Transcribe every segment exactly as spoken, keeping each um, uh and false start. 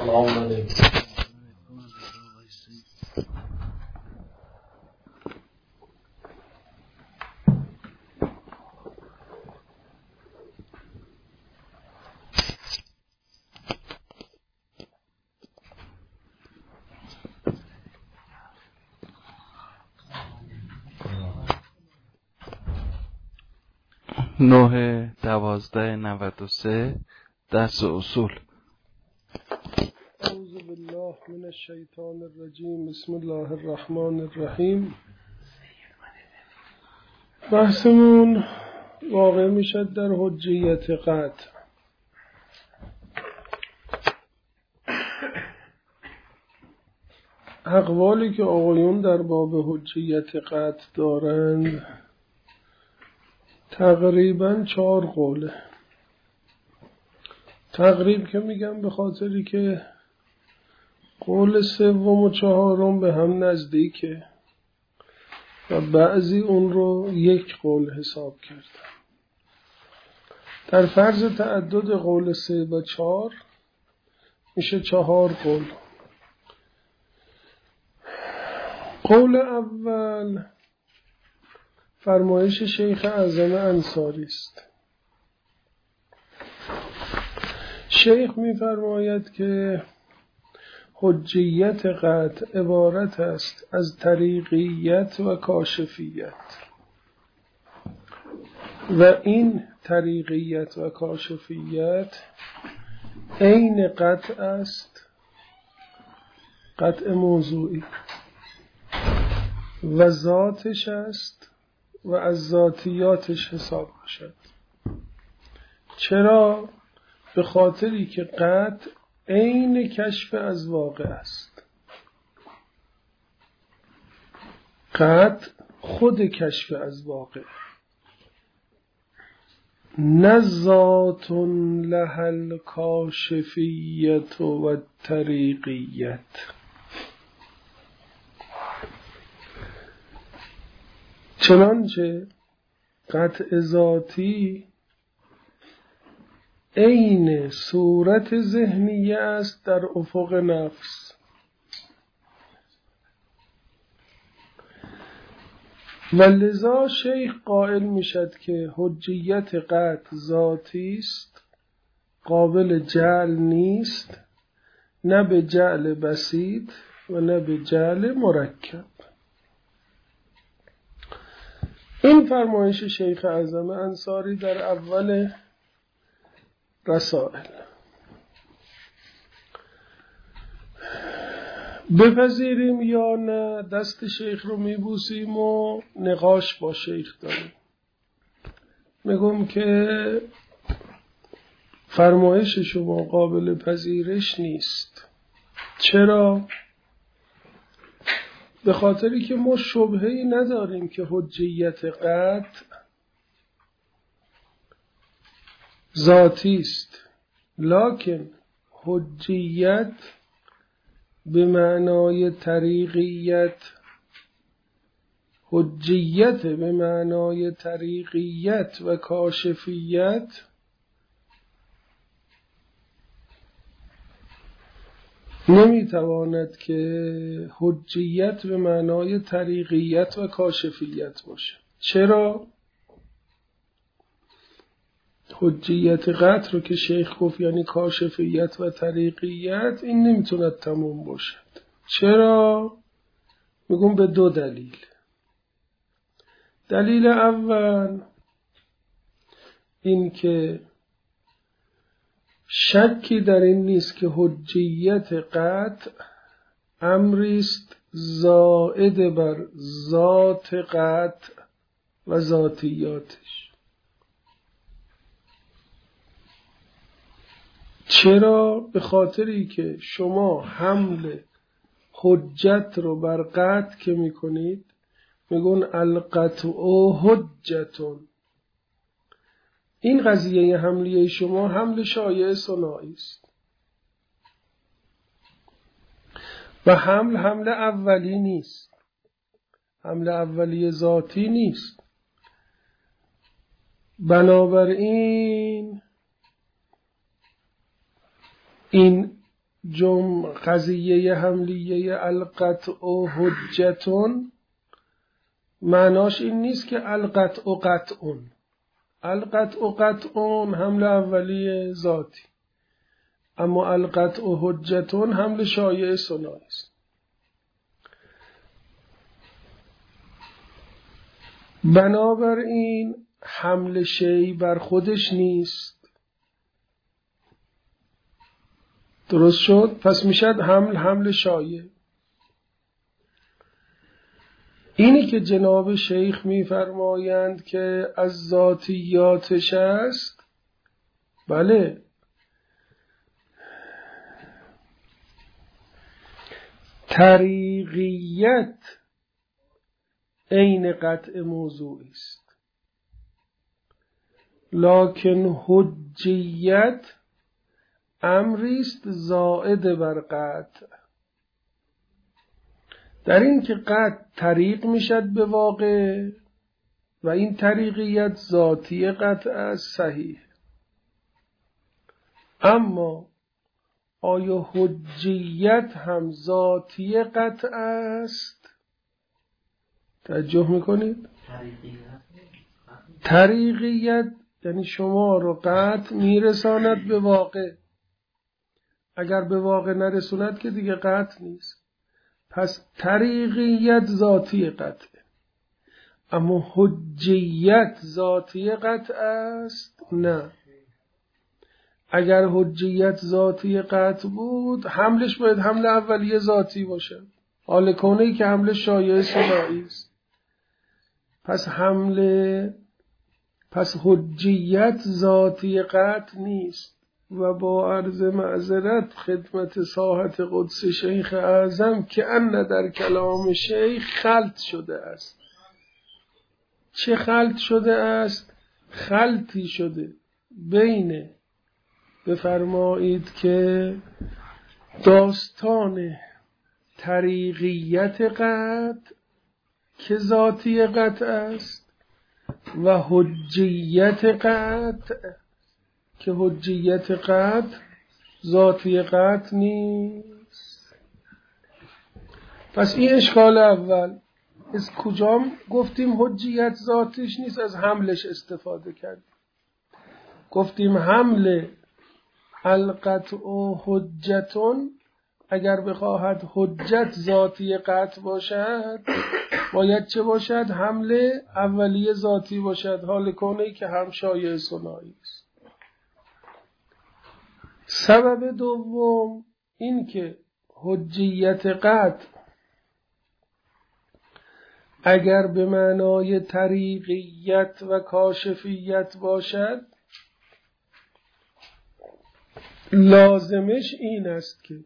سلام علیکم. نه دوازده نود و سه درس اصول. اعوذ بالله من الشیطان الرجیم. بسم الله الرحمن الرحیم. بحثمون واقع میشد در حجیت قطع. اقوالی که آقایون در باب حجیت قطع دارند تقریبا چهار قوله. تقریب که میگم به خاطری که قول سوم و چهارم به هم نزدیکه و بعضی اون رو یک قول حساب کردن. در فرض تعدد قول سه و چهار میشه چهار قول. قول اول فرمایش شیخ اعظم انصاری است. شیخ می‌فرماید که حجیت قطع عبارت است از طریقیت و کاشفیت و این طریقیت و کاشفیت عین قطع است، قطع موضوعی، و ذاتش است و از ذاتیاتش حساب میشد. چرا؟ به خاطری که قطع عین کشف از واقع است. قطع خود کشف از واقع، نه ذات لها الکاشفیت و طریقیت. چنانچه قطع ذاتی عین صورت ذهنی است در افق نفس و لذا شیخ قائل میشد که حجیت قطع ذاتی است، قابل جعل نیست، نه به جعل بسیط و نه به جعل مرکب. این فرمایش شیخ اعظم انصاری در اول رسائل. بپذیریم یا نه دست شیخ رو میبوسیم و نقاش با شیخ داریم. میگم که فرمایش شما قابل پذیرش نیست. چرا؟ به خاطری که ما شبهه‌ای نداریم که حجیت قطع ذاتی است، لکن حجیت به معنای طریقیت، حجیت به معنای طریقیت و کاشفیت نمیتواند که حجیت به معنای طریقیت و کاشفیت باشه. چرا؟ حجیت قطع رو که شیخ گفت یعنی کاشفیت و طریقیت، این نمیتوند تموم باشد. چرا؟ میگم به دو دلیل. دلیل اول این که شکی در این نیست که حجیت قطع امری است زائد بر ذات قطع و ذاتیاتش. چرا؟ به خاطری که شما حمل حجت رو بر قطع که میکنید، میگن القطع حجتون. این قضیه حملیه شما حمل شایع صناعی است و حمل حمل اولی نیست، حمل اولی ذاتی نیست. بنابراین این جم قضیه حملیه القطع و حجتون معناش این نیست که القطع و قطعون. القطع و قطعون حمل اولیه ذاتی، اما القطع و حجتون حمل شایع ثنایی است. بنابراین حمل شیء بر خودش نیست. درست شد؟ پس میشد حمل حمل شایع. اینی که جناب شیخ میفرمایند که از ذاتیاتش است، بله، طریقیت عین قطع موضوعی است، لکن حجیت امری است زائد بر قطع. در این که قطع طریق میشد به واقع و این طریقیت ذاتی قطع است، صحیح. اما آیا حجیت هم ذاتی قطع است؟ توجه میکنید؟ طریقیت یعنی شما رو قطع میرساند به واقع. اگر به واقع نرسوند که دیگه قطع نیست. پس طریقیت ذاتی قطع، اما حجیت ذاتی قطع است؟ نه. اگر حجیت ذاتی قطع بود حملش باید حمل اولیه ذاتی باشه، حال کونه‌ای که حمل شایع ثنایی است. پس حمل پس حجیت ذاتی قطع نیست. و با عرض معذرت خدمت ساحت قدس شیخ اعظم که ان در کلام شیخ خلط شده است. چه خلط شده است؟ خلطی شده بین، بفرمایید که داستان طریقیت قطع که ذاتی قطع است و حجیت قطع که حجیت قطع ذاتی قطع نیست. پس این اشکال اول. از کجام گفتیم حجیت ذاتیش نیست؟ از حملش استفاده کردیم. گفتیم حمل القطع و حجتون اگر بخواهد حجت ذاتی قطع باشد باید چه باشد؟ حمل اولیه ذاتی باشد، حال کونه‌ای که هم شایع ثنایی است. سبب دوم این که حجیت قطع اگر به معنای طریقیت و کاشفیت باشد لازمش این است که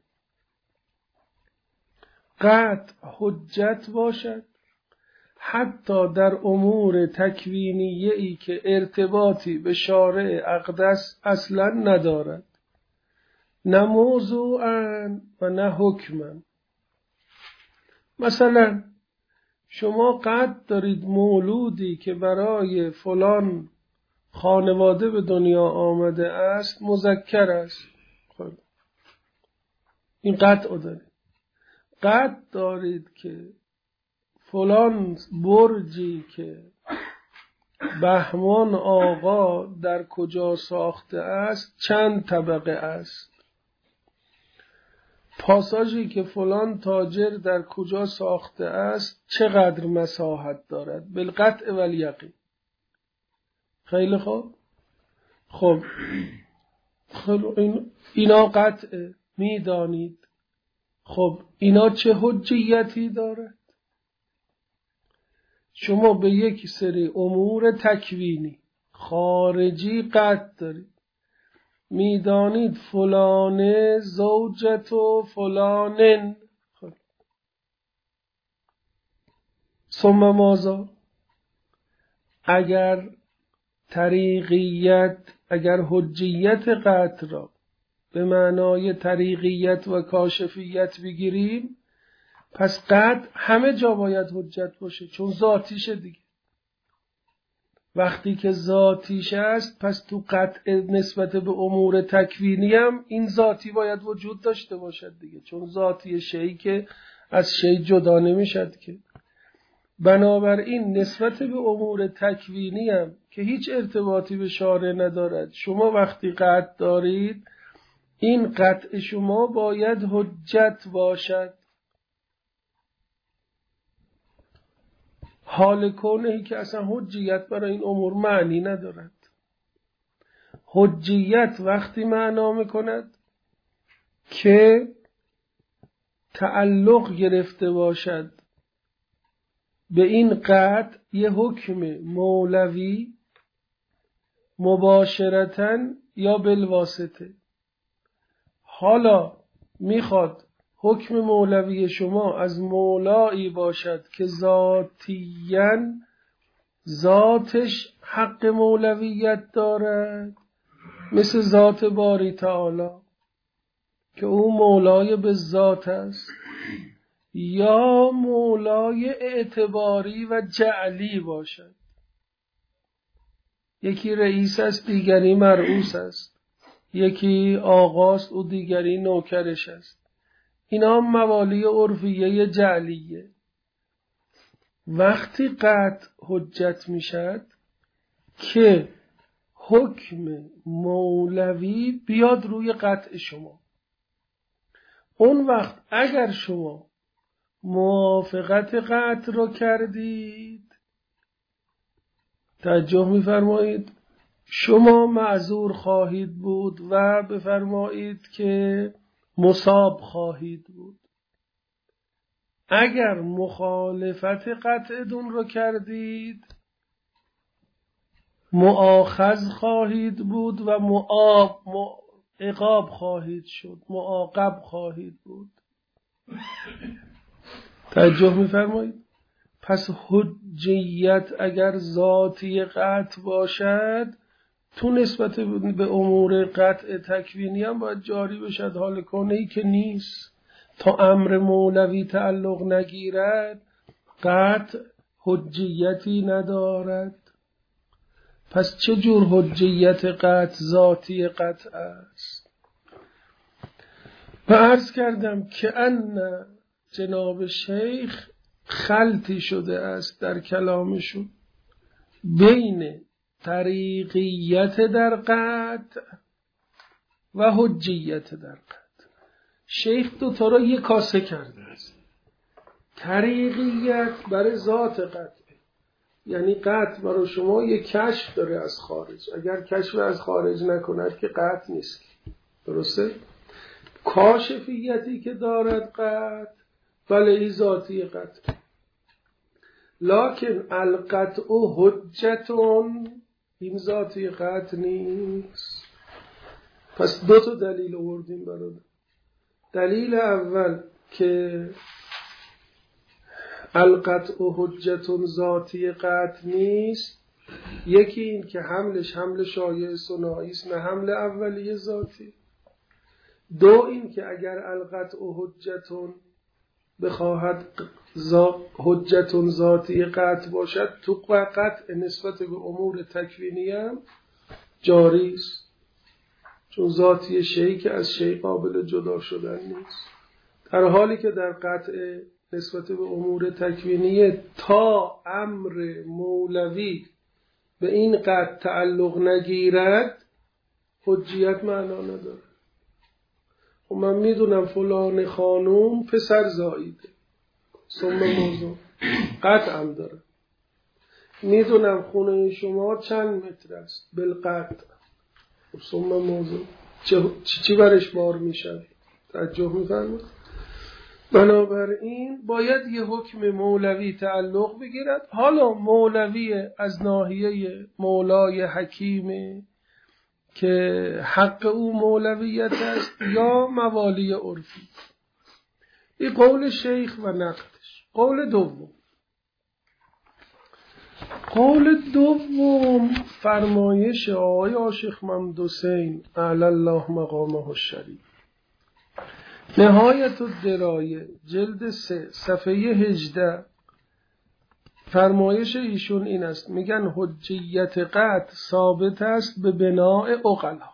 قطع حجت باشد حتی در امور تکوینیه‌ای که ارتباطی به شارع اقدس اصلا ندارد، نه موضوعاً و نه حکماً. مثلا شما قطع دارید مولودی که برای فلان خانواده به دنیا آمده است مذکر است، خب این قطع دارید. قطع دارید که فلان برجی که بهمان آقا در کجا ساخته است چند طبقه است، پاساژی که فلان تاجر در کجا ساخته است چقدر مساحت دارد، بالقطع و الیقین. خیلی خوب. خب این اینا قطع میدانید. خب اینا چه حجیتی دارد؟ شما به یک سری امور تکوینی خارجی قطع دارید. میدانید فلان زوجت و فلانن. خب ثم ماذا؟ اگر طریقیت اگر حجیت قطع را به معنای طریقیت و کاشفیت بگیریم پس قطع همه جا باید حجت باشه چون ذاتیشه دیگه. وقتی که ذاتیش است پس تو قطع نسبت به امور تکوینی هم این ذاتی باید وجود داشته باشد دیگه، چون ذاتی شیء که از شیء جدا نمیشد که. بنابراین نسبت به امور تکوینی هم که هیچ ارتباطی به شارع ندارد، شما وقتی قطع دارید این قطع شما باید حجت باشد. حال کونه که اصلا حجیت برای این امور معنی ندارد. حجیت وقتی معنا میکند که تعلق گرفته باشد به این قطع یه حکم مولوی مباشرتاً یا بالواسطه. حالا میخواد حکم مولوی شما از مولایی باشد که ذاتیاً ذاتش حق مولویت دارد، مثل ذات باری تعالی که او مولای به ذات است، یا مولای اعتباری و جعلی باشد. یکی رئیس است دیگری مرئوس است، یکی آقاست و دیگری نوکرش است. اینا موالی عرفیه جعلیه. وقتی قطع حجت میشد که حکم مولوی بیاد روی قطع شما. اون وقت اگر شما موافقت قطع رو کردید، توجه می‌فرمایید، شما معذور خواهید بود و بفرمایید که مصاب خواهید بود. اگر مخالفت قطع دون رو کردید مؤاخذ خواهید بود و معاب عقاب خواهید شد، معاقب خواهید بود. توجه می‌فرمایید؟ پس حجیت اگر ذاتی قطع باشد تو نسبت به امور قطع تکوینی هم باید جاری بشد. حال کنه‌ای که نیست تا امر مولوی تعلق نگیرد قطع حجیتی ندارد. پس چه جور حجیت قطع ذاتی قطع است؟ و عرض کردم که ان جناب شیخ خلطی شده است در کلامشون بین طریقیت در قطع و حجیت در قطع. شیخ دو تا را یک کاسه کرده است. طریقیت برای ذات قطع، یعنی قطع برای شما یک کشف داره از خارج، اگر کشف از خارج نکند که قطع نیست. درسته؟ کاشفیتی که دارد قطع بله ذاتی قطع، لکن القطع حجتون این ذاتی قطع نیست. پس دو تا دلیل آوردیم برادر. دلیل اول که القطع حجتون ذاتی قطع نیست، یکی این که حملش حمل شایع ثنایی است نه حمل اولیه ذاتی. دو این که اگر القطع حجتون بخواهد حجتون ذاتی قطع باشد تو قطع نسبت به امور تکوینی هم جاری است، چون ذاتی شیء که از شیء قابل جدا شدن نیست. در حالی که در قطع نسبت به امور تکوینی تا امر مولوی به این قطع تعلق نگیرد حجیت معنا نداره. و من میدونم فلان خانوم پسر زاییده، ثم موضوع قطع هم داره. میدونم خونه شما چند متر است بالقطع، ثم موضوع چی, چی برش بار میشه. توجه میفرمایید؟ بنابراین باید یه حکم مولوی تعلق بگیرد. حالا مولوی از ناحیه مولای حکیمه که حق او مولویت است یا موالی عرفی. این قول شیخ و نقدش. قول دوم قول دوم فرمایش آقای عاشق محمد حسین اعلی الله مقامه الشریف، نهایت الدرایه جلد سه صفحه هجده فرمایش ایشون این است، میگن حجیت قطع ثابت است به بناء عقلا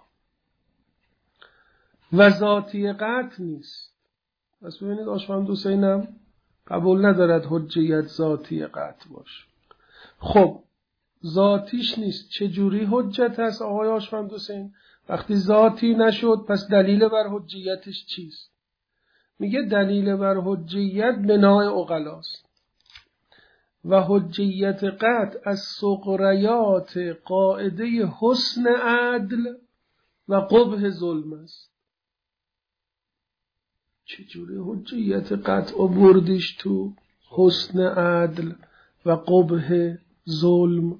و ذاتی قطع نیست. پس ببینید آشوند حسینم قبول ندارد حجیت ذاتی قطع باشه. خب ذاتیش نیست، چجوری حجت هست آقای آشوند حسین؟ وقتی ذاتی نشد پس دلیل بر حجیتش چیست؟ میگه دلیل بر حجیت بناء عقلاست و حجیت قطع از سغریات قاعده حسن عدل و قبح ظلم است. چجوری حجیت قطع بردیش تو حسن عدل و قبح ظلم؟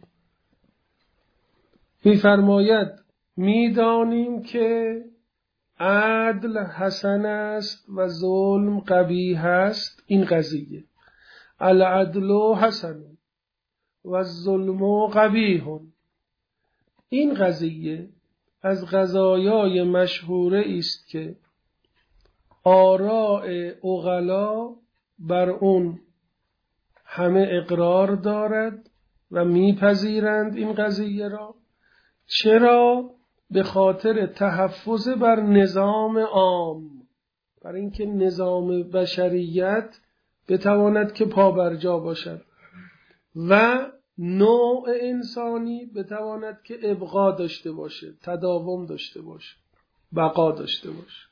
میفرماید میدانیم که عدل حسن است و ظلم قبیح است. این قضیه العدل حسن و الظلم قبیح، این قضیه از قضایای مشهوره است که آراء عقلا بر اون همه اقرار دارد و میپذیرند این قضیه را. چرا؟ به خاطر تحفظ بر نظام عام، برای اینکه نظام بشریت بتواند که پابرجا باشد و نوع انسانی بتواند که ابقا داشته باشه، تداوم داشته باشه، بقا داشته باشه.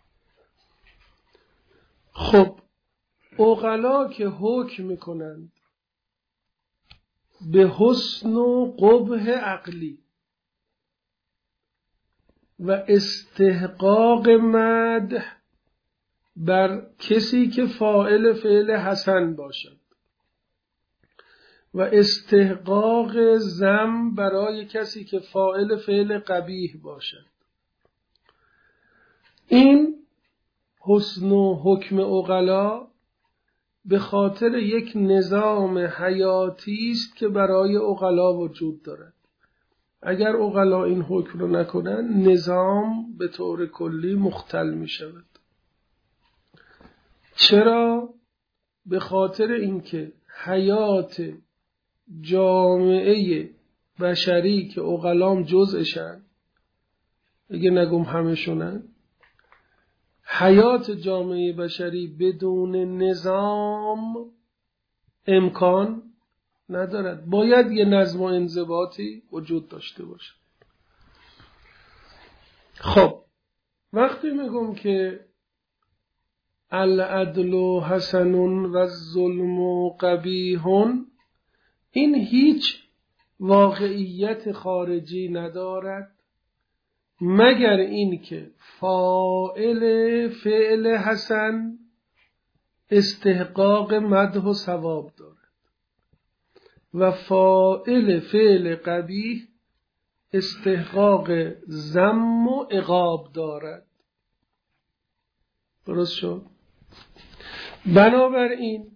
خب عقلا که حکم میکنند به حسن و قبح عقلی و استحقاق مدح بر کسی که فاعل فعل حسن باشد و استحقاق ذم برای کسی که فاعل فعل قبیح باشد، این حسن و حکم عقلا به خاطر یک نظام حیاتی است که برای عقلا وجود دارد. اگر عقلا این حکم رو نکنن نظام به طور کلی مختل می شود. چرا؟ به خاطر اینکه حیات جامعه بشری که عقلام جزءشن، اگه نگم همه شونن، حیات جامعه بشری بدون نظام امکان ندارد. باید یه نظم و انضباطی وجود داشته باشه. خب وقتی میگم که العدل حسن و الظلم قبیح، این هیچ واقعیت خارجی ندارد مگر این که فاعل فعل حسن استحقاق مدح و ثواب دارد و فاعل فعل قبیح استحقاق ذم و عقاب دارد. درست شد؟ بنابراین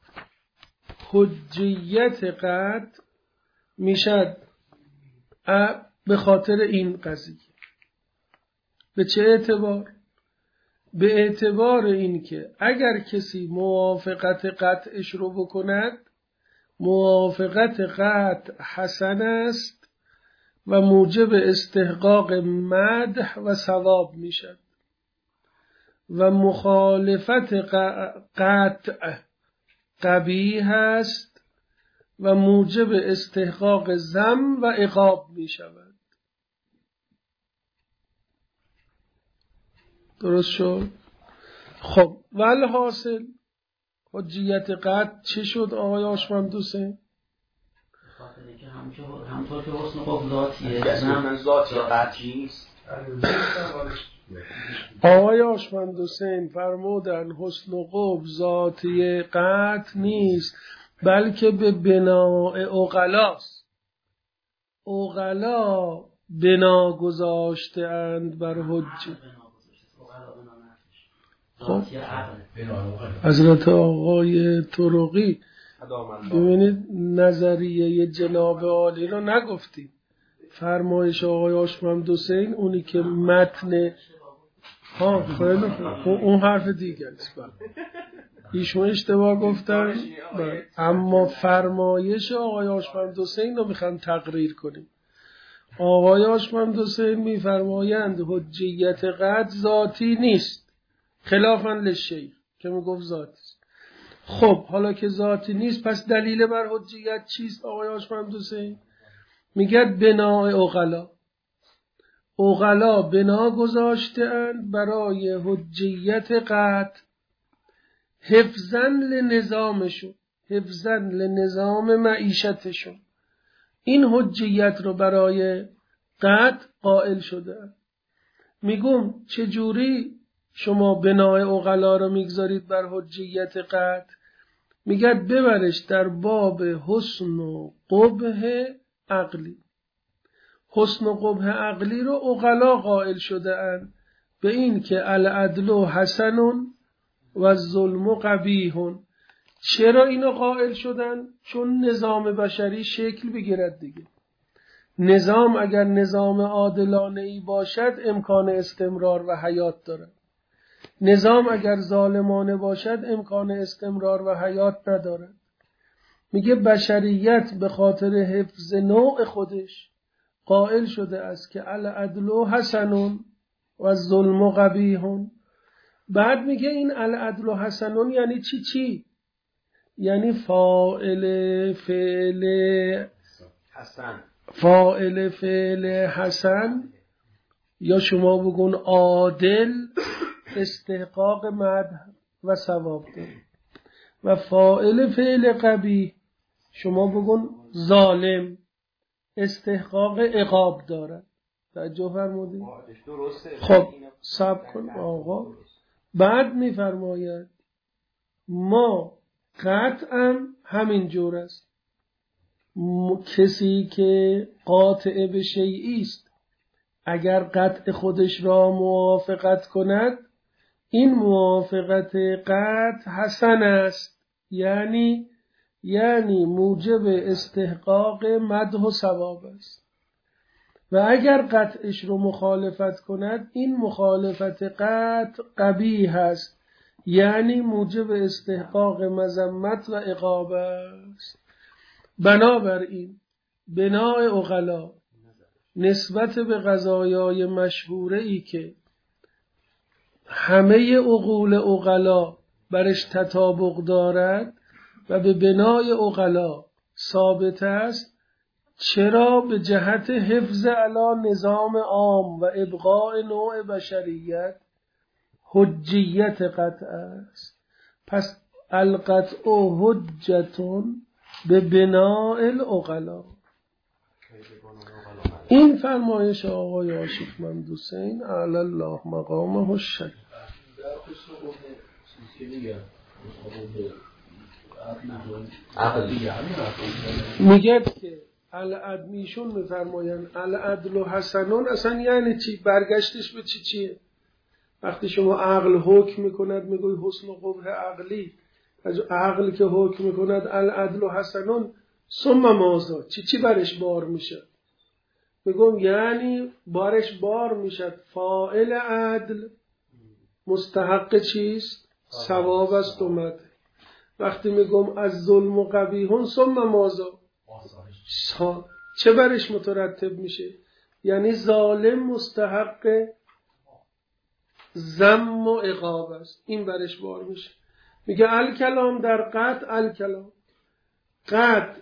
حجیت قطع میشد به خاطر این قضیه. به چه اعتبار؟ به اعتبار این که اگر کسی موافقت قطعش رو بکند، موافقت قطع حسن است و موجب استحقاق مدح و ثواب میشد و مخالفت قطع قبیح است و موجب استحقاق ذم و عقاب می شود. درست شد؟ خب والحاصل حجیت قطع چه شد آقای آشوند حسین؟ خاطر که همطور که حسن قبل ذاتیه من ذاتی قطعی نیست. آقای آشوند حسین فرمودن حسن و قبح ذاتی قطع نیست بلکه به بناء عقلاست. عقلا بنا گذاشته اند بر حجه. خب حضرت آقای طرقی ببینید نظریه جناب عالی رو نگفتید. فرمایش آقای آشوند حسین اونی که متن ها خیلی خوب، اون حرف دیگه است. ایشون اشتباه گفتن. اما فرمایش آقای هاشمند حسین رو میخوام تقریر کنیم. آقای هاشمند حسین میفرمایند حجیت قطع ذاتی نیست، خلافاً للشیخ که میگفت ذاتی است. خب حالا که ذاتی نیست پس دلیل بر حجیت چیست؟ آقای هاشمند حسین میگه بناء عقلا. عقلا بنا گذاشته‌اند برای حجیت قطع حفظاً لنظامشون، حفظاً لنظام معیشتشون. این حجیت رو برای قطع قائل شده. میگم چجوری شما بنای عقلا رو میگذارید بر حجیت قطع؟ میگد ببرش در باب حسن و قبح عقلی. حسن و قبح عقلی رو عقلا قائل شده اند به این که العدل حسن و الظلم قبیح. چرا اینو قائل شدن؟ چون نظام بشری شکل بگیرد دیگه. نظام اگر نظام عادلانه ای باشد امکان استمرار و حیات دارد. نظام اگر ظالمانه باشد امکان استمرار و حیات ندارد. میگه بشریت به خاطر حفظ نوع خودش قائل شده است که العدل حسن و الظلم قبیح. بعد میگه این العدل حسن یعنی چی چی؟ یعنی فاعل فعل حسن، فاعل فعل حسن، یا شما بگون عادل، استحقاق مدح و ثواب داره. و فاعل فعل قبیح شما بگون ظالم، استحقاق عقاب داره. توجه فرمودید؟ خب صبر کن آقا. بعد میفرماید ما قطعا همین جور است. کسی که قاطع به شیئی است اگر قطع خودش را موافقت کند این موافقت قطع حسن است، یعنی یعنی موجب استحقاق مدح و ثواب است. و اگر قطعش رو مخالفت کند این مخالفت قطع قبیح است، یعنی موجب استحقاق مذمت و عقاب است. بنابراین بناء عقلا نسبت به قضایای مشهوره ای که همه عقول عقلا برش تطابق دارد و به بنای عقلا ثابت است، چرا به جهت حفظ علا نظام عام و ابقاء نوع بشریت حجیت قطع است. پس القطع حجتون به بناء العقلا. این فرمایش آقای هاشمند حسین علی الله مقامه الشریف. میگه که العدمیشون میفرماین العدل و حسنون اصلا یعنی چی؟ برگشتش به چی چیه؟ وقتی شما عقل حکم میکند میگوی حسن و قبح عقلی، از عقل که حکم میکند العدل و حسنون ثم ماذا؟ چی چی برش بار میشه؟ میگم یعنی بارش بار میشد فاعل عدل مستحق چیست؟ ثواب است و مدح. وقتی میگم از ظلم و قبیحون ثم ماذا؟ چه برش مترتب میشه؟ یعنی ظالم مستحق ذم و عقاب است، این برش بار میشه. میگه الکلام در قطع، الکلام قطع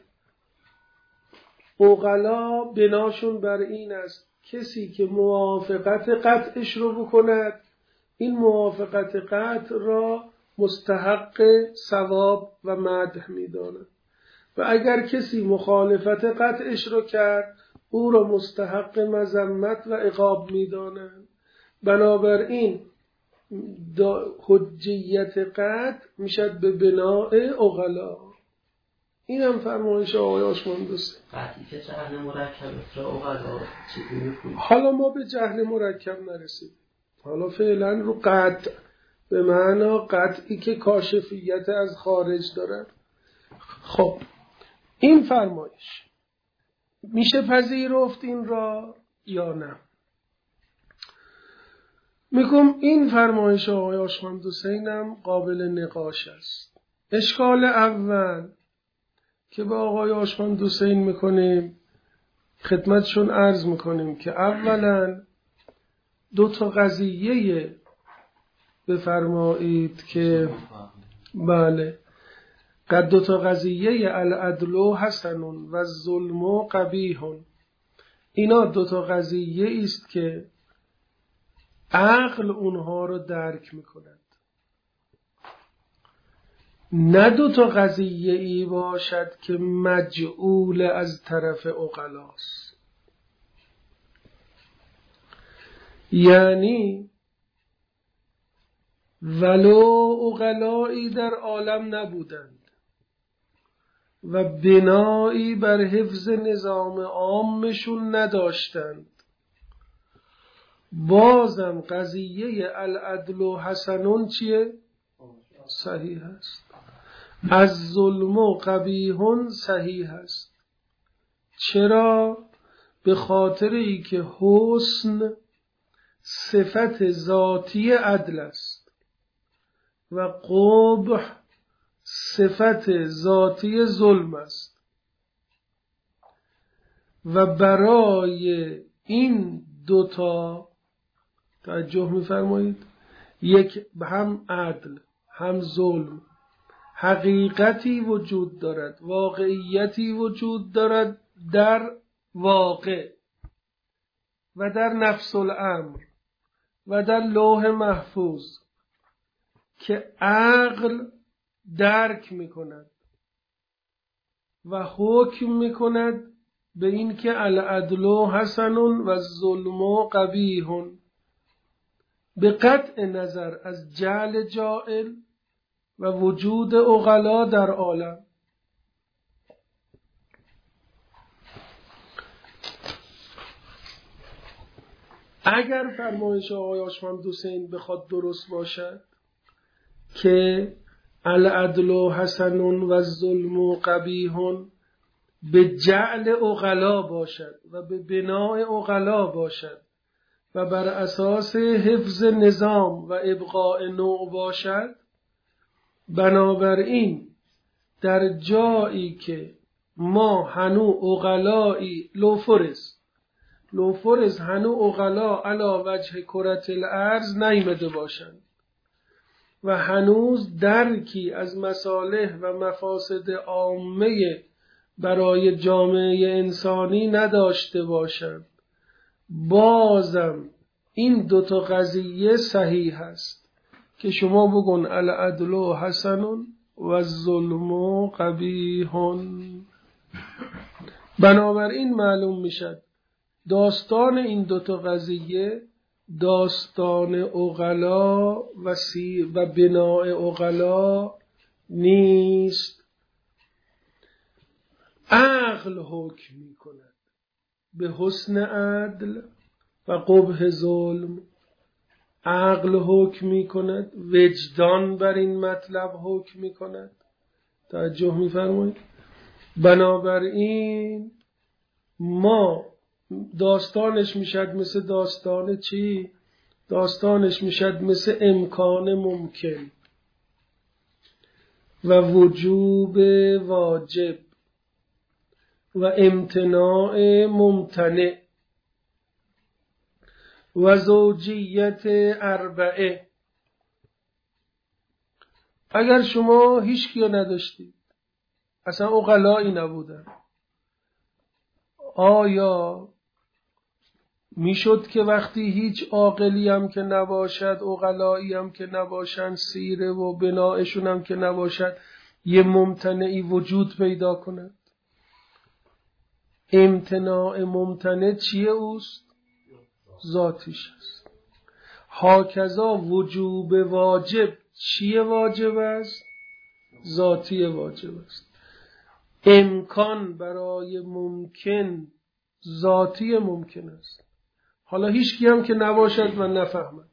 عقلا بناشون بر این است کسی که موافقت قطعش رو بکند این موافقت قطع را مستحق ثواب و مدح میداند و اگر کسی مخالفت قطعش رو کرد او را مستحق مذمت و عقاب میدانند. بنابراین حجیت قطع میشد به بناء عقلا. این هم فرمایش آقای هاشمند حسین. قطعی که جهل مرکب را عقلا چی می‌کنه؟ حالا ما به جهل مرکب نرسید، حالا فعلا رو قطع به معنا قطعی که کاشفیت از خارج دارد. خب این فرمایش میشه پذیرفت این را یا نه؟ میگم این فرمایش آقای آشمند حسین هم قابل نقاش است. اشکال اول که به آقای آشمند حسین میکنیم خدمتشون عرض میکنیم که اولا دو تا قضیه بفرمایید که بله قد دو تا قضیه العدل حسن و الظلم قبیح، اینا دو تا قضیه است که عقل اونها رو درک میکند، نه دو تا قضیه ای باشد که مجعول از طرف عقلاست. یعنی ولو عقلایی در عالم نبودند و بنایی بر حفظ نظام عامشون نداشتند، بازم قضیه العدل و حسنون چیه؟ صحیح است. از ظلم و قبیحون صحیح است. چرا؟ به خاطر ای که حسن صفت ذاتی عدل است و قبح صفت ذاتی ظلم است و برای این دوتا توجه می‌فرمایید، یک هم عدل هم ظلم حقیقتی وجود دارد، واقعیتی وجود دارد در واقع و در نفس الامر و در لوح محفوظ که عقل درک میکند و حکم میکند به این که العدل حسن و الظلم قبیح، به قطع نظر از جعل جائل و وجود عقلا در عالم. اگر فرمایش آقای آشمند حسین بخواد درست باشد که العدل حسن و الظلم قبیح به جعل عقلا باشد و به بناء عقلا باشد و بر اساس حفظ نظام و ابقاء نوع باشد، بنابراین در جایی که ما هنو عقلایی لوفرز لوفرز هنو عقلا علا وجه کرت الارض نیمده باشند و هنوز درکی از مصالح و مفاسد عامه برای جامعه انسانی نداشته باشند، بازم این دوتا قضیه صحیح هست که شما بگن العدل حسن و الظلم قبیح. بنابراین معلوم میشد داستان این دوتا قضیه داستان عقلا و سی و بناء عقلا نیست. عقل حکم می کند به حسن عدل و قبح ظلم، عقل حکم می کند، وجدان بر این مطلب حکم می کند. توجه می فرمایید؟ بنابراین ما داستانش میشد مثل داستان چی؟ داستانش میشد مثل امکان ممکن و وجوب واجب و امتناع ممتنع و زوجیت اربعه. اگر شما هیچ کیو نداشتید، اصلا عقلایی نبودن، آیا میشد که وقتی هیچ عاقلی هم که نباشد، عقلایی هم که نباشن، سیره و بنایشون هم که نباشد، یه ممتنعی وجود پیدا کند؟ امتناع ممتنع چیه اوست؟ ذاتیش است. هاکذا وجوب واجب چیه واجب است؟ ذاتی واجب است. امکان برای ممکن ذاتی ممکن است. حالا هیچ کی هم که نباشد و نفهمد.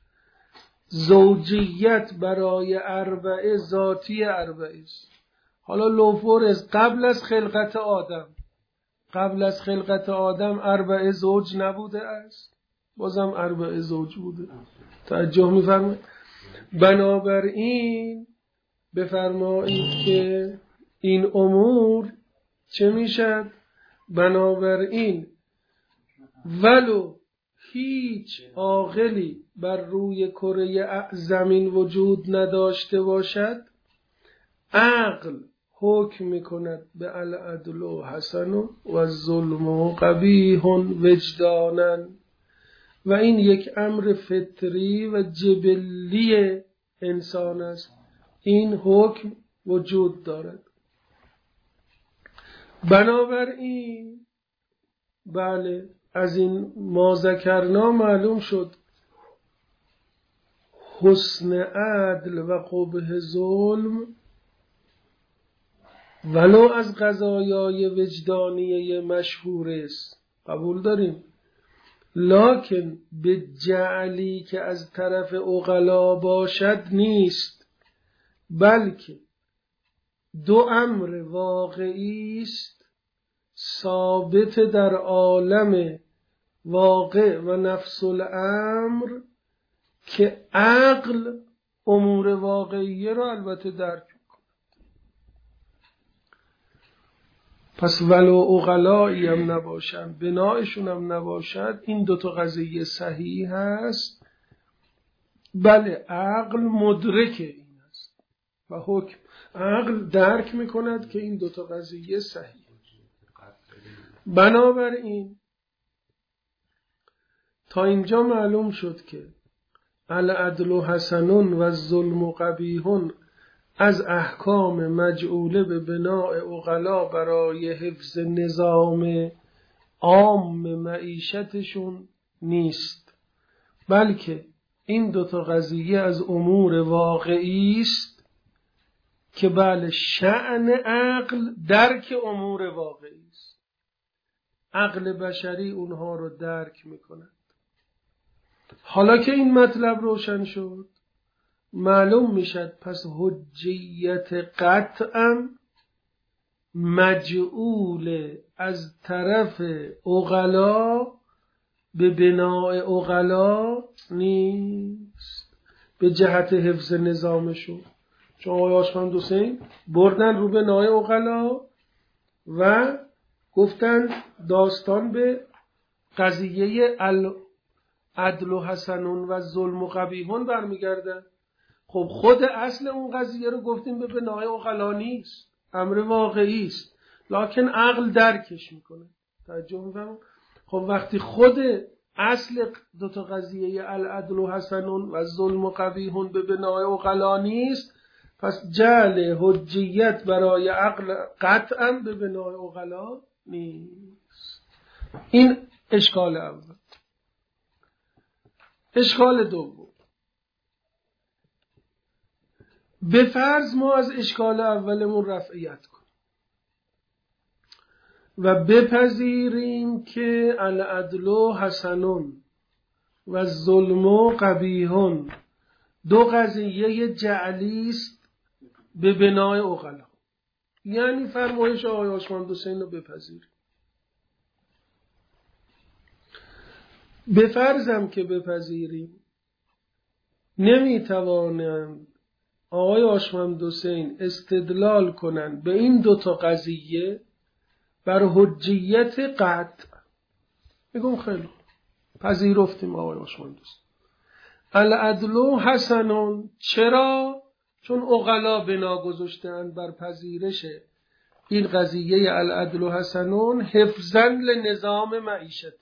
زوجیت برای اربعه ذاتی اربعه است. حالا لوفرز قبل از خلقت آدم قبل از خلقت آدم اربعه زوج نبوده است؟ بازم اربع زوج بوده. توجه می‌فرمایید. بنابراین بفرمایید که این امور چه میشد؟ بنابراین ولو هیچ عاقلی بر روی کره زمین وجود نداشته باشد، عقل حکم میکند به العدل و حسن و الظلم و قبیح وجدانا. و این یک امر فطری و جبلی انسان است. این حکم وجود دارد. بنابراین بله از این ما ذکرنا معلوم شد حسن عدل و قبح ظلم ولو از قضایای وجدانیه مشهور است، قبول داریم، لکن به جعلی که از طرف عقلا باشد نیست، بلکه دو امر واقعی است ثابت در عالم واقع و نفس الامر که عقل امور واقعیه را البته درک می‌کند. پس ولو عقلایی هم نباشن، بنایشون هم نباشد، این دوتا قضیه صحیح هست. بله عقل مدرک این است و حکم عقل درک میکند که این دوتا قضیه صحیح. بنابراین تا اینجا معلوم شد که العدل و حسنون و الظلم و قبیحون از احکام مجعوله به بناء عقلا برای حفظ نظام عام معیشتشون نیست، بلکه این دوتا قضیه از امور واقعی است که بله شأن عقل درک امور واقعی است. عقل بشری اونها رو درک میکند. حالا که این مطلب روشن شد معلوم میشد پس حجیت قطعا مجعول از طرف عقلا به بناء عقلا نیست، به جهت حفظ نظامشون. چون آقای آشمند حسین بردن رو بناء عقلا و گفتن داستان به قضیه العدل و حسنون و ظلم و قبیحون برمیگردن. خب خود اصل اون قضیه رو گفتیم به بنای عقلا نیست، امر واقعی است، لکن عقل درکش میکنه. توجه می‌فرمایید؟ خب وقتی خود اصل دو تا قضیه العدل و حسنون و ظلم و قبیحون به بنای عقلا نیست، پس جعل حجیت برای عقل قطعا به بنای عقلا نیست. این اشکال اول. اشکال دوم، به فرض ما از اشکال اولمون رفعیت کنیم و بپذیریم که العدل و حسنون و ظلم و قبیحون دو قضیه جعلی است به بنای عقلا، یعنی فرمایش آقای آشمند حسین رو بپذیریم. به فرضم که بپذیریم نمیتوانند آقای آشمند حسین استدلال کنند به این دوتا قضیه بر حجیت قطع. میگم خیلی پذیرفتیم آقای آشمند حسین العدل و حسنون. چرا؟ چون عقلا بنا گذاشتند بر پذیرش این قضیه العدل و حسنون حفظاً لنظام معیشته.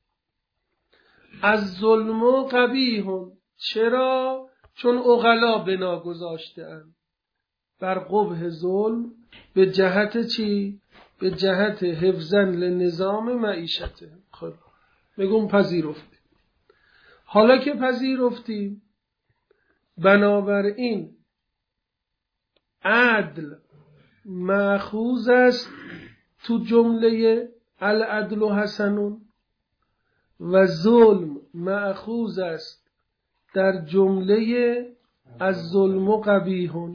از ظلم و قبیحون. چرا؟ چون عقلا بنا گذاشتند بر قبح ظلم به جهت چی؟ به جهت حفظاً لنظام معیشته. خب میگم پذیرفتیم. حالا که پذیرفتیم بنابراین عدل مأخوذ است تو جمله العدل و حسنون و ظلم مأخوذ است در جمله از ظلم و قبیحون.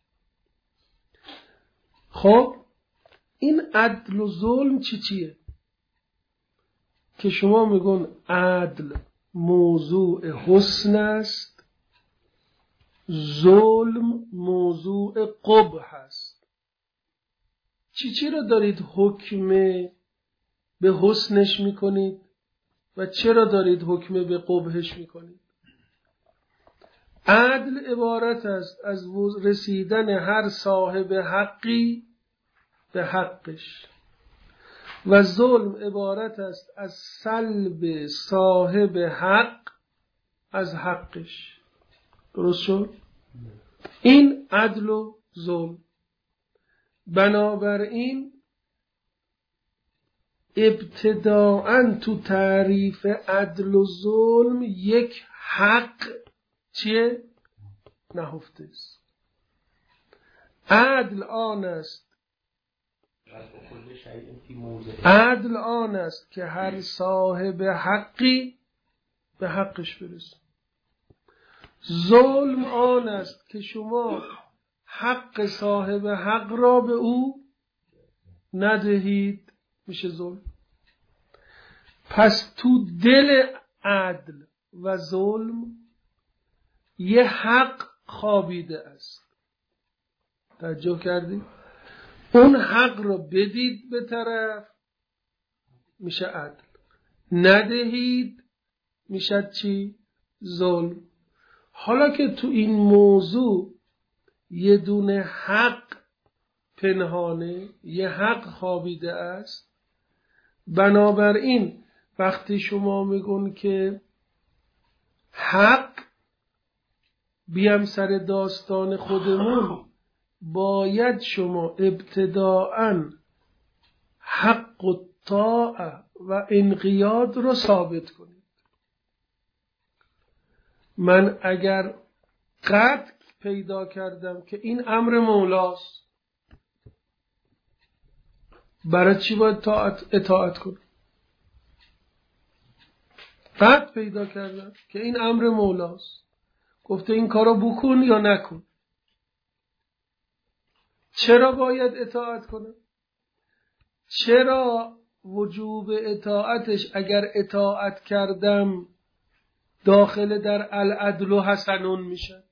خب این عدل و ظلم چی چیه که شما میگن عدل موضوع حسن است، ظلم موضوع قبح است. چی چی را دارید حکم به حسنش میکنید و چرا دارید حکم به قبحش میکنید؟ عدل عبارت است از رسیدن هر صاحب حقی به حقش و ظلم عبارت است از سلب صاحب حق از حقش. درست شد؟ این عدل و ظلم. بنابراین ابتداءً تو تعریف عدل و ظلم یک حق چیه؟ نهفته است. عدل آن است عدل آن است که هر صاحب حقی به حقش برسه. ظلم آن است که شما حق صاحب حق را به او ندهید، میشه ظلم. پس تو دل عدل و ظلم یه حق خوابیده است. توجه کردید؟ اون حق رو بدید به طرف میشه عدل، ندهید میشه چی؟ ظلم. حالا که تو این موضوع یه دونه حق پنهانه، یه حق خوابیده است، بنابراین وقتی شما میگن که حق بیام سر داستان خودمون، باید شما ابتداءً حق و طاعه و انقیاد رو ثابت کنید. من اگر قطع پیدا کردم که این امر مولاست، برای چی باید اطاعت, اطاعت کنم؟ قطع پیدا کردم که این امر مولاست، گفته این کارو بکن یا نکن، چرا باید اطاعت کنم؟ چرا وجوب اطاعتش اگر اطاعت کردم داخل در العدل و حسنون میشه؟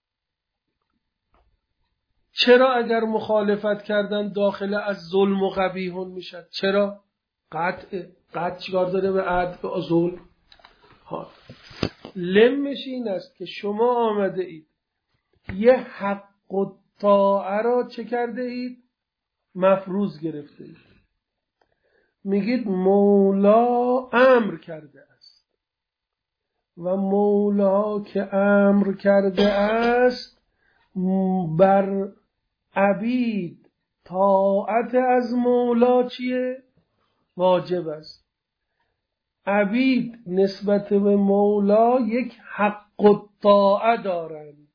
چرا اگر مخالفت کردن داخل از ظلم و قبیحون میشه؟ چرا؟ قطع قطع چیکار داره به عدل و ظلم؟ ها لمش این است که شما آمده اید یه حق و طاعه را چه کرده اید؟ مفروض گرفته اید. میگید مولا امر کرده است و مولا که امر کرده است بر عبید طاعت از مولا چیه؟ واجب است. عبید نسبت به مولا یک حق و طاعه دارند.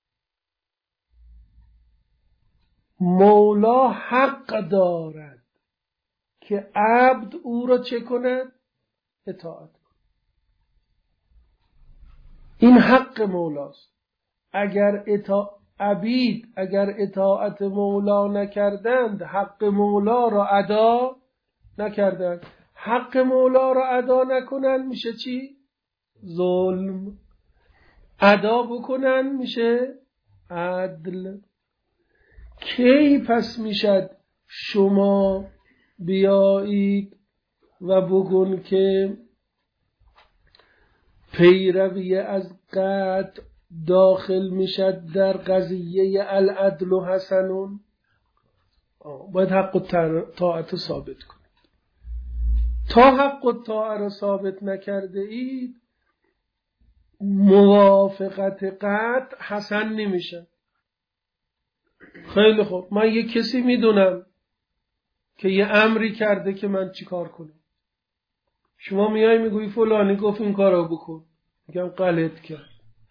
مولا حق دارد که عبد او را چه کند؟ اطاعت کند. این حق مولاست. اگر اطاعت عبید اگر اطاعت مولا نکردند، حق مولا را ادا نکردند. حق مولا را ادا نکنند میشه چی؟ ظلم. ادا بکنند میشه عدل. کی پس میشد شما بیایید و بگن که پیروی از قطع داخل میشد در قضیه العدل و حسنون؟ باید حق و طاعت رو ثابت کنید. تا حق و طاعت رو ثابت نکرده اید موافقت قطع حسن نمیشه. خیلی خوب، من یه کسی میدونم که یه امری کرده که من چی کار کنم. شما میای میگوی فلانی گفت این کارو بکن، میگم غلط کرد.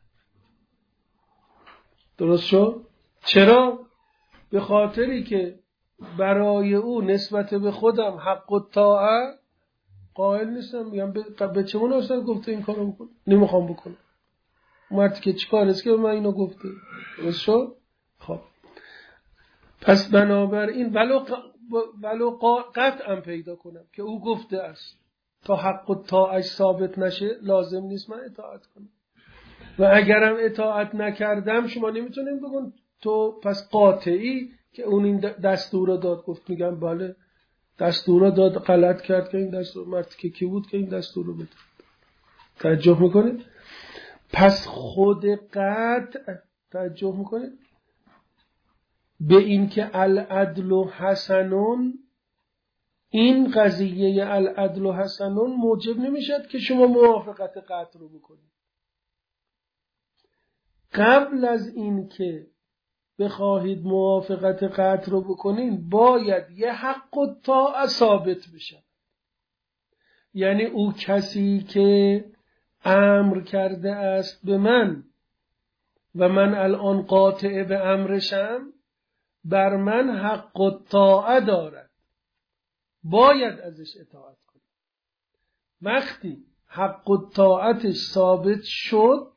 درست شد؟ چرا؟ به خاطری که برای او نسبت به خودم حق و طاعه قائل نیستم. میگم به چه مناسبت گفته این کارو بکن؟ نمیخوام بکنم. مرد که چی کار است که من اینو گفته؟ درست شد؟ خب پس بنابراین ولو ولو قطعا پیدا کنم که او گفته است، تا حق و طاعت ثابت نشه لازم نیست من اطاعت کنم. و اگرم اطاعت نکردم شما نمیتونین بگون تو پس قاطعی که اون این دستور رو داد. گفت میگم بله دستور رو داد، غلط کرد که این دستور، مرد که کی بود که این دستور رو بده. توجه میکنید؟ پس خود قطع، توجه میکنید به این که العدل و حسنون، این قضیه العدل و حسنون موجب نمیشد که شما موافقت قطع رو بکنید. قبل از این که بخواهید موافقت قطع رو بکنین باید یه حق و طاعت ثابت بشه. یعنی او کسی که امر کرده است به من و من الان قاطع به امرشم، بر من حق و طاعت دارد، باید ازش اطاعت کنم. وقتی حق و طاعتش ثابت شد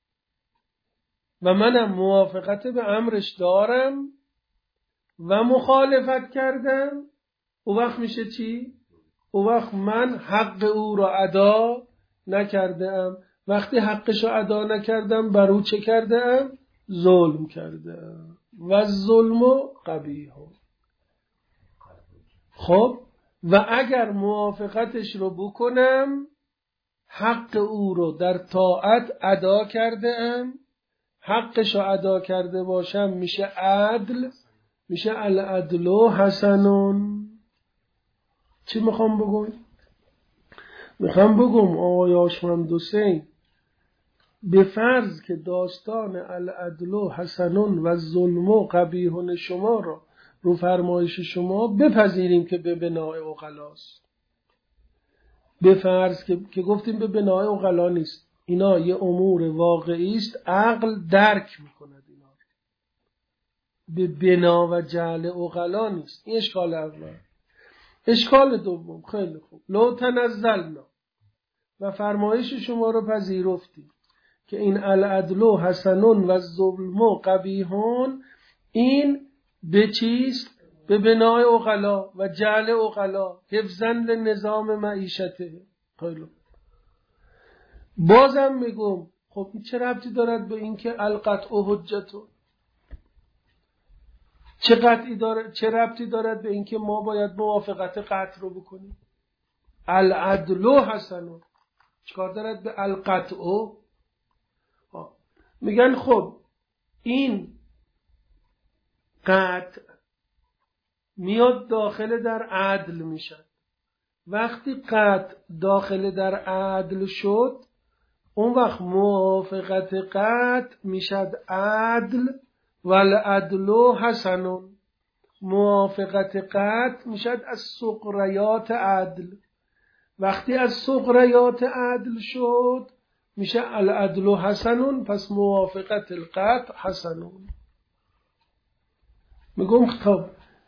و منم موافقت به امرش دارم و مخالفت کردم، او وقت میشه چی؟ او وقت من حق او را ادا نکردم. وقتی حقش را ادا نکردم بر او چه کردم؟ ظلم کردم. و ظلم و قبیح. خب و اگر موافقتش رو بکنم حق او رو در طاعت ادا کردم، حقش رو ادا کرده باشم میشه عدل، میشه العدل و حسنون. چی میخوام بگم؟ میخوام بگم آقای آشمند حسین به فرض که داستان العدل و حسنون و ظلم و قبیحون شما رو رو فرمایش شما بپذیریم که به بنای عقلاست. به فرض که, که گفتیم به بنای عقلا نیست، اینا یه امور واقعی است، عقل درک میکند اینا رو. به بنا و جعل عقلا نیست. این اشکال اول. اشکال دوم، خیلی خوب، لو تنزلنا و فرمایش شما رو پذیرفتیم که این العدل و حسنون و ظلم و قبیحون این به چیست؟ به بنای عقلا و جعل عقلا، حفظاً لنظام معیشته. خیلی بازم میگم خب این چه ربطی دارد به این که القطع و حجتون؟ چه قطعی داره؟ چه ربطی دارد به این که ما باید موافقت قطع رو بکنیم؟ العدل و حسنون چیکار دارد به القطع؟ میگن خب این قطع میاد داخل در عدل میشد. وقتی قطع داخل در عدل شد اون وقت موافقت قطع میشد عدل والعدل حسنون. موافقت قطع میشد از سقریات عدل. وقتی از سقریات عدل شد میشه العدل حسنون، پس موافقت القطع حسنون. میگم خب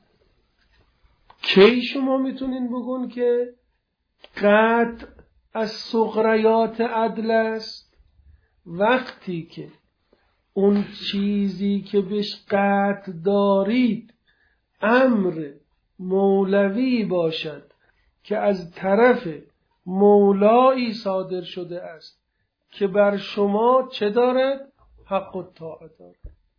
کی شما میتونین بگون که قطع از سقریات عدل است؟ وقتی که اون چیزی که بهش قطع دارید امر مولوی باشد که از طرف مولایی صادر شده است که بر شما چه دارد؟ حق و طاعت دارد.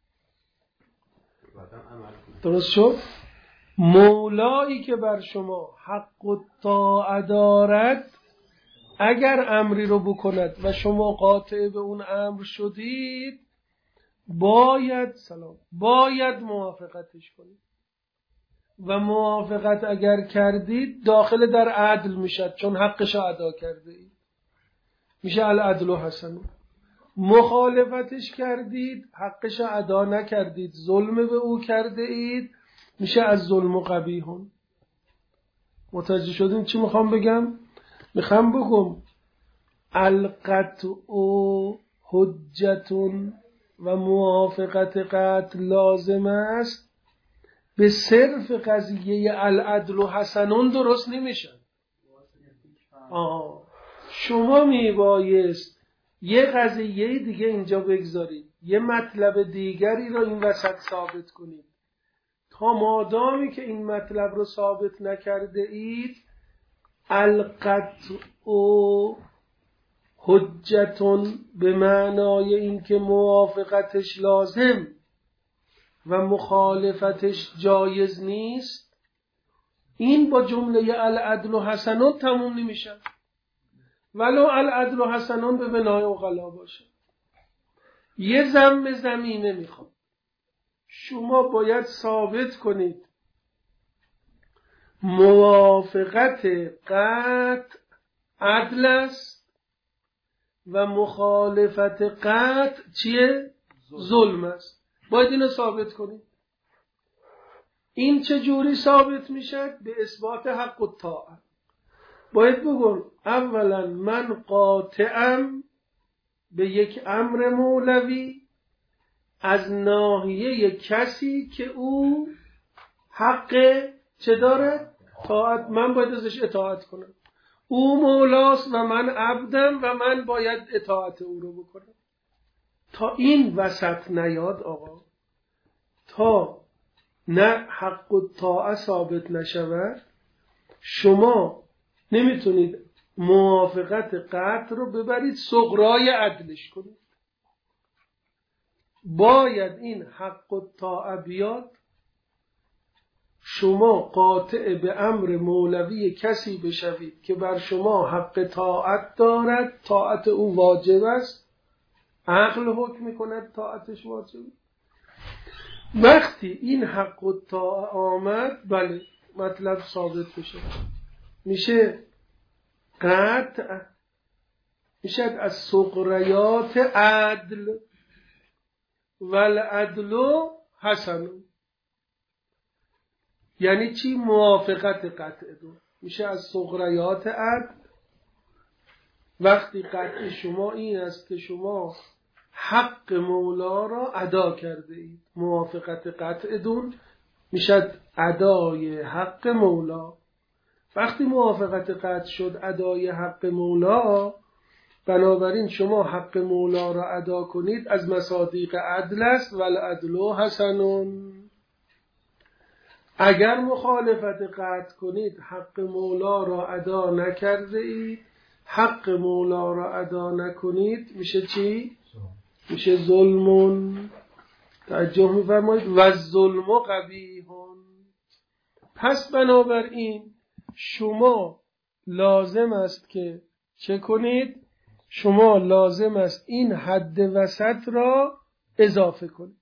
درست شد؟ مولایی که بر شما حق و طاعت دارد اگر امری رو بکند و شما قاطع به اون امر شدید باید سلام باید موافقتش کنید و موافقت اگر کردید داخل در عدل میشد چون حقش ادا کرده اید، میشه العدل و حسن. مخالفتش کردید حقش ادا نکردید، ظلم به او کرده اید، میشه از ظلم و قبیحون. متوجه شدین چی میخوام بگم؟ میخوام بگم القطع و حجتون و موافقت قطع لازم است، به صرف قضیه العدل و حسنون درست نمیشن. آه. شما میبایست یه قضیه دیگه اینجا بگذارید، یه مطلب دیگری رو این وسط ثابت کنید. تا مادامی که این مطلب رو ثابت نکرده اید القطع حجتون به معنای اینکه موافقتش لازم و مخالفتش جایز نیست، این با جمله العدل و حسنون تموم نمیشه، ولو العدل و حسنون به بنای عقلا باشه. یه ضم زمینه میخواد، شما باید ثابت کنید موافقت قطع عدل است و مخالفت قطع چیه؟ ظلم است. باید اینو ثابت کنید. این چجوری ثابت میشه؟ به اثبات حق و طاعت. باید بگم اولا من قاطعم به یک امر مولوی از ناحیه کسی که او حق چه داره؟ طاعت. من باید ازش اطاعت کنم. او مولاست و من عبدم و من باید اطاعت او رو بکنم. تا این وسط نیاد آقا، تا نه حق و طاعت ثابت نشود، شما نمیتونید موافقت قطع رو ببرید صغرای عدلش کنید. باید این حق و طاعت بیاد، شما قاطع به امر مولوی کسی بشوید که بر شما حق طاعت دارد، طاعت او واجب است، عقل حکم میکند طاعتش واجب. وقتی این حق و طاعت آمد، بله مطلب ثابت بشه، میشه قطع، میشه از صغریات عدل، والعدل حسن. یعنی چی؟ موافقت قطع دو میشه از صغریات عدل. وقتی قطع شما این است که شما حق مولا را ادا کرده اید، موافقت قطع دون میشه ادای حق مولا. وقتی موافقت قطع شد ادای حق مولا، بنابراین شما حق مولا را ادا کنید، از مصادیق عدل است، والعدل حسنون. اگر مخالفت قطع کنید، حق مولا را ادا نکرده اید، حق مولا را ادا نکنید، میشه چی؟ میشه ظلمون. توجه میفرمایید؟ و الظلم قبیحون. پس بنابراین شما لازم است که چه کنید؟ شما لازم است این حد وسط را اضافه کنید.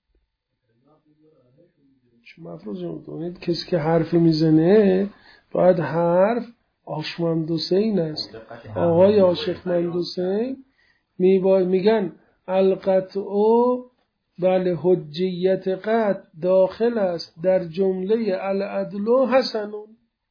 شما افروز می‌دونید کسی که حرفی میزنه باید حرف آشمند حسین است. آقای عاشقمند حسین میگن القطع بله حجیت قطع داخل است در جمله العدل حسنون،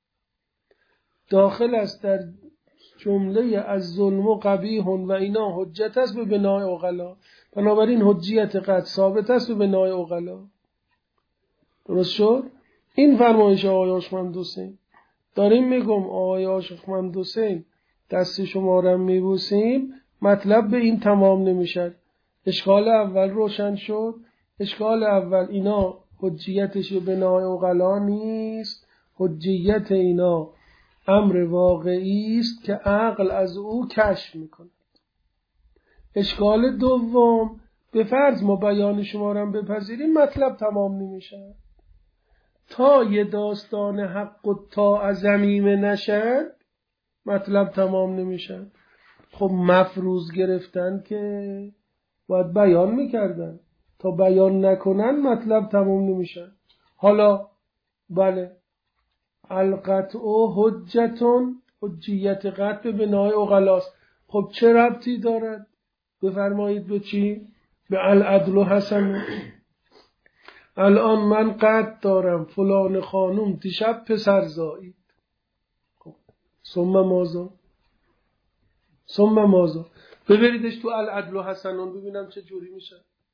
داخل است در جمله از ظلم و قبیحون و اینا حجت است به بنای عقلا. بنابراین حجیت قطع ثابت است به بنای عقلا. درست شد؟ این فرمایش آقای عاشقمند حسین. داریم میگم آقای عاشقمند حسین دست شما را میبوسیم، مطلب به این تمام نمیشد. اشکال اول روشن شد. اشکال اول اینا حجیتش به بنای عقلا نیست، حجیت اینا امر واقعی است که عقل از او کشف میکند. اشکال دوم، به فرض ما بیان شما را بپذیریم، مطلب تمام نمیشه. تا یه داستان حق و طاعت ضمیمه نشد مطلب تمام نمیشه. خب مفروض گرفتن که باید بیان میکردن، تا بیان نکنن مطلب تمام نمیشه. حالا بله القطع حجتون، حجیت قطع به بنای عقلاست. خب چه ربطی دارد؟ بفرمایید به چی؟ به العدل حسن. الان من قطع دارم فلان خانوم دیشب پسر زایید. خب ثم ماذا؟ ثم ماذا؟ ببریدش تو العدل حسنون ببینم چه جوری میشه.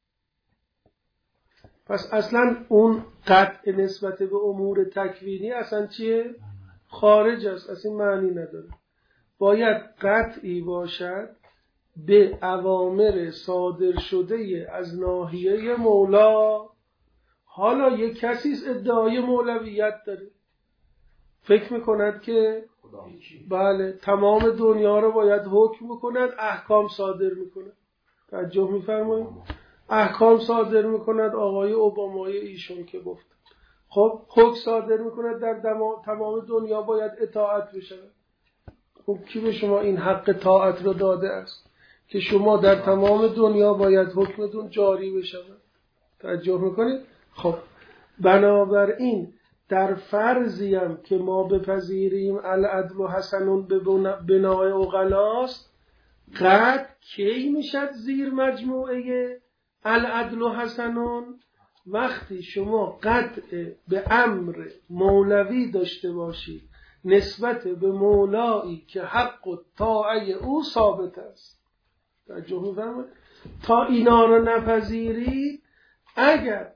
پس اصلا اون قطع نسبت به امور تکوینی اصلا چیه؟ خارج است، اصلا معنی نداره. باید قطعی باشد به اوامر صادر شده از ناحیه مولا. حالا یک کسی ادعای مولویت داره، فکر میکند که بله تمام دنیا رو باید حکم بکند، احکام صادر میکند. توجه میفرمایید؟ احکام صادر میکند آقای اوبامای ایشون که گفت. خب حکم صادر میکند در تمام دنیا باید اطاعت بشه. خب کی به شما این حق طاعت رو داده است که شما در تمام دنیا باید حکمتون جاری بشه؟ توجه میکنید؟ خب بنابراین در فرضیم که ما بپذیریم العدل و حسنون به بنای عقلاست، قد کی میشد زیر مجموعه العدل و حسنون؟ وقتی شما قطع به امر مولوی داشته باشید نسبت به مولایی که حق و طاعه او ثابت است. توجه می‌فرمایید؟ تا اینا رو نپذیرید، اگر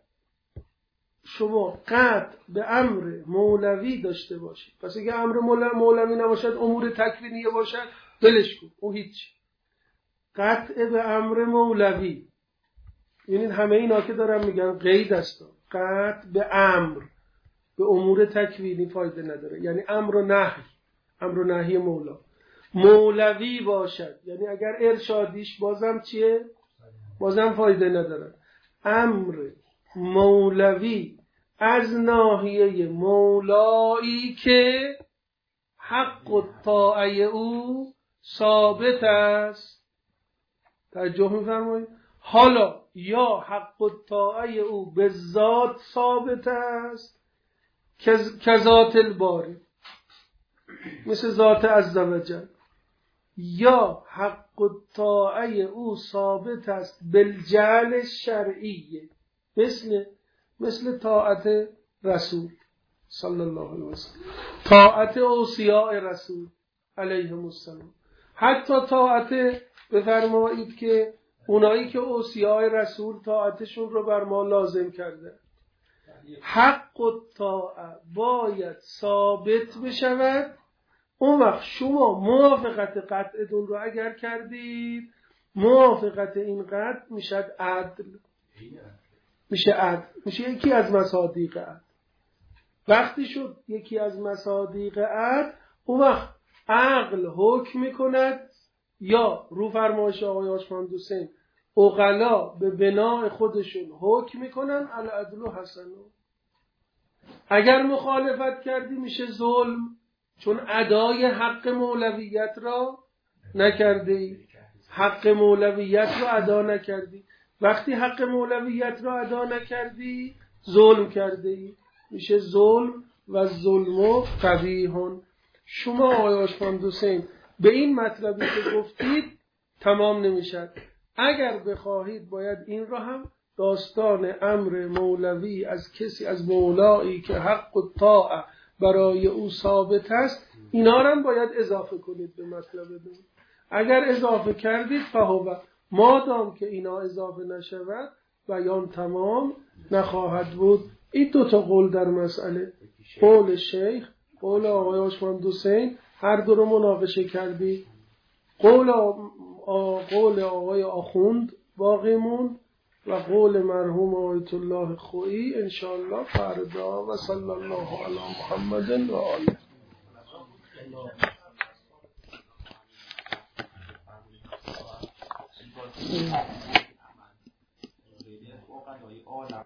شما قطع به امر مولوی داشته باشید، پس اگه امر مولوی نباشد امور تکوینیه باشد بلش کن، او هیچ. قطع به امر مولوی، یعنی همه اینا که دارم میگم قید است، قطع به امر به امور تکوینی فایده نداره، یعنی امر و نهی، امر و نهی مولا مولوی باشد، یعنی اگر ارشادیش بازم چیه؟ بازم فایده نداره. امر مولوی از ناحیه مولایی که حق و طاعه او ثابت است. توجه می‌فرمایید؟ حالا یا حق و طاعه او به ذات ثابت است که ذات الباری، مثل ذات عزوجل، یا حق و طاعه او ثابت است بالجعل شرعیه، مثل مثل طاعت رسول صلی الله علیه وسلم، طاعت اوصیاء رسول علیهم السلام، حتی طاعت بفرمایید که اونایی که اوصیاء رسول طاعتشون رو بر ما لازم کرده. حق و طاعه باید ثابت بشود. اون وقت شما موافقت قطعتون رو اگر کردید، موافقت این قطع میشه عدل، میشه عدل، میشه یکی از مصادیق عدل. وقتی شد یکی از مصادیق عدل، اون وقت عقل حکم میکند، یا رو فرمایش آقای آشمند حسین عقلا به بنای خودشون حکم میکنن العدل و حسنون. اگر مخالفت کردی میشه ظلم، چون ادای حق مولویت را نکردی، حق مولویت را ادا نکردی. وقتی حق مولویت را ادا نکردی ظلم کردی، میشه ظلم و ظلم و قبیحون. شما آقای آشمند حسین به این مطلبی که گفتید تمام نمیشد. اگر بخواهید باید این را هم داستان امر مولوی از کسی از مولایی که حق و طاعه برای او ثابت است، اینا را هم باید اضافه کنید به مطلب دون. اگر اضافه کردید فهو، مادام که اینا اضافه نشود بیان تمام نخواهد بود. این دو تا قول در مسئله، قول شیخ، قول آقای آشمند حسین، هر دو رو مناقشه کردی. قول قول آقای آخوند باقی موند و قول مرحوم آیت الله خویی انشاءالله فردا. و صلی الله علی محمد و آله.